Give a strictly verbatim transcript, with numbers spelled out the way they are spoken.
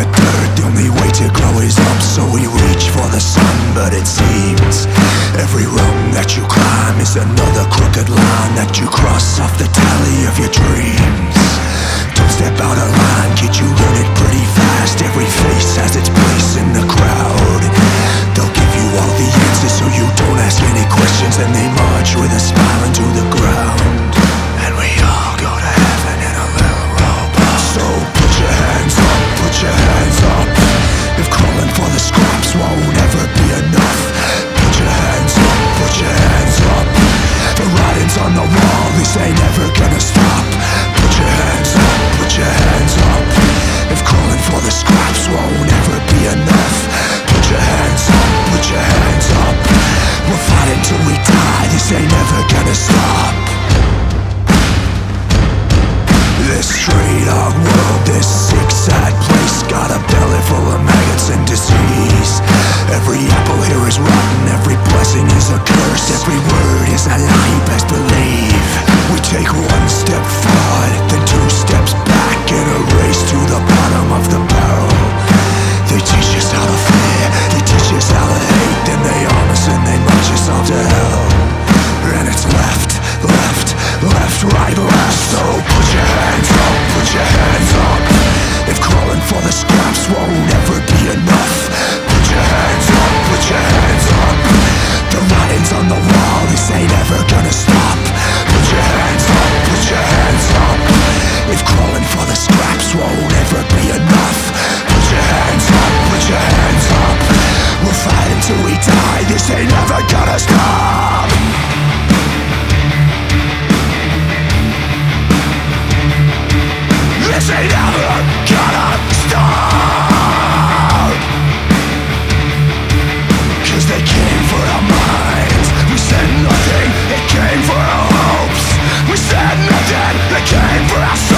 the dirt, the only way to grow is up. So we reach for the sun, but it seems every rung that you climb is another crooked line that you cross off the tally of your dreams. Don't step out of line, kid, you learn it pretty fast. Every face has its place in the crowd. They'll give you all the answers so you don't ask any questions, and they march with a smile into the ground. And we all go to heaven in a little robot. So put your hands up, put your hands up. If crawling for the scraps won't ever be enough, put your hands up, put your hands up. The writing's on the wall, this ain't ever gonna stop. Put your hands up, put your hands up. If crawling for the scraps won't ever be enough, put your hands up, put your hands up. We'll fight until we die, this ain't ever gonna stop. This straight out world, this sick sad place, got a belly full of maggots and disease. Every apple here is rotten, every blessing is a curse, every word is a lie, you best believe. We take one step forward, then two steps back, in a race to the bottom of the barrel. They teach us how to fear, they teach us how to hate, then they arm us and they march us off to hell. And it's left, left, left, right, left. So put your hands up, put your hands up. If crawling for the scraps won't ever be enough, put your hands up, put your hands up. The writing's on the wall, this ain't ever gonna stop. Put your hands up, put your hands up. If crawling for the scraps won't ever be enough, put your hands up, put your hands up. We'll fight until we die, this ain't ever gonna stop. This ain't ever gonna stop. Cause they came for our minds, we said nothing, they came for our hopes. We said nothing, they came for our